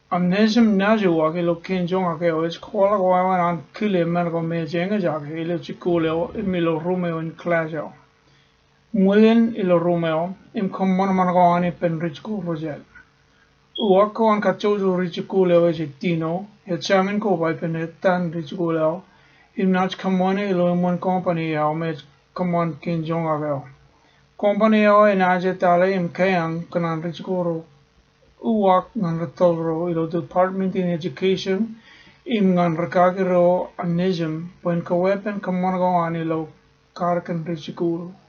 Amnesim najua ke lo kinjong ke o is kola ko an kile mer ko me jenga ja ke lo chikule milo Romeo in clajo. Mulin ilo Romeo im common man ko ani pen rich ko rojel. Uwako an kachojo rich ko le e tino e chamin ko bai pen tan rich ko le im nach common ilo mon company ya me common kinjong ake. Company ya e naje tale im kayang kanan rich ko ro. Uwak ngan retolro ilo Department in Education im ngan rekagiro anism pen kawepen kamonago anilo karkan richikuro.